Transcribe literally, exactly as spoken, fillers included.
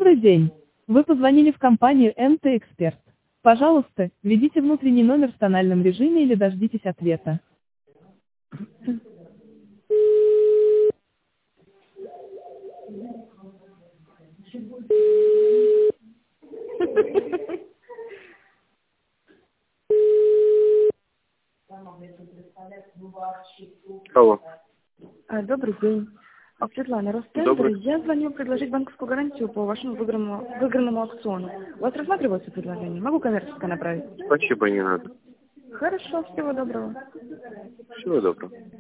Добрый день. Вы позвонили в компанию эм тэ Эксперт. Пожалуйста, введите внутренний номер в тональном режиме или дождитесь ответа. Алло. А, Добрый день. А, Светлана, Ростендер. Добрый. Я звоню предложить банковскую гарантию по вашему выигранному, выигранному аукциону. У вас рассматривается предложение? Могу коммерческое направить? Спасибо, не надо. Хорошо, всего доброго. Всего доброго.